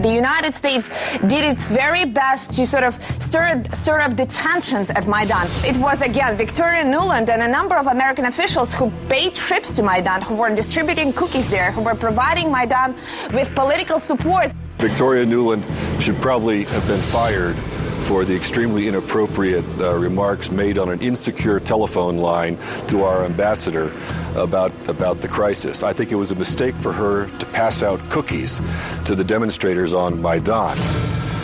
The United States did its very best to sort of stir up the tensions at Maidan. It was, again, Victoria Nuland and a number of American officials who paid trips to Maidan, who were distributing cookies there, who were providing Maidan with political support. Victoria Nuland should probably have been fired for the extremely inappropriate remarks made on an insecure telephone line to our ambassador about the crisis. I think it was a mistake for her to pass out cookies to the demonstrators on Maidan.